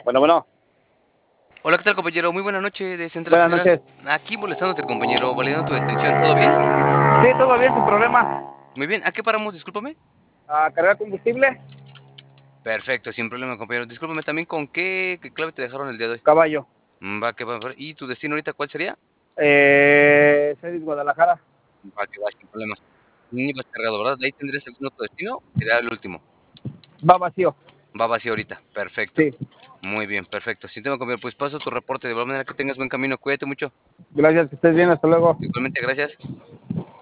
Bueno, bueno, Hola, ¿qué tal, compañero? Muy buena noche de Central buenas Federal. noches. Aquí molestándote, compañero, validando tu detención. ¿Todo bien? Sí, todo bien, sin problema. Muy bien. ¿A qué paramos? Discúlpame. ¿A cargar combustible? Perfecto, sin problema, compañero. Discúlpame también con qué clave te dejaron el día de hoy. Caballo. Va, que va. ¿Y tu destino ahorita cuál sería? Celis, Guadalajara. Va, que va, sin problemas. Ni vas cargado, ¿verdad? ¿De ahí tendrías algún otro destino? Sería el último. Va vacío. Va vacío ahorita. Perfecto. Sí. Muy bien, perfecto. Sin tema, compañero, pues paso tu reporte. De igual manera que tengas buen camino. Cuídate mucho. Gracias, que estés bien. Hasta luego. Igualmente, gracias.